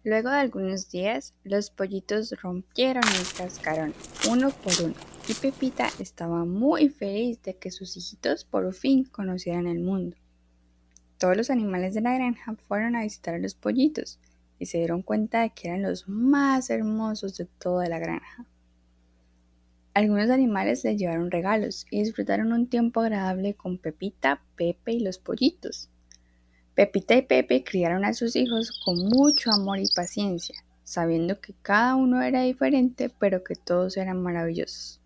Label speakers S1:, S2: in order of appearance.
S1: Luego de algunos días, los pollitos rompieron y cascaron uno por uno, y Pepita estaba muy feliz de que sus hijitos por fin conocieran el mundo. Todos los animales de la granja fueron a visitar a los pollitos y se dieron cuenta de que eran los más hermosos de toda la granja. Algunos animales les llevaron regalos y disfrutaron un tiempo agradable con Pepita, Pepe y los pollitos. Pepita y Pepe criaron a sus hijos con mucho amor y paciencia, sabiendo que cada uno era diferente, pero que todos eran maravillosos.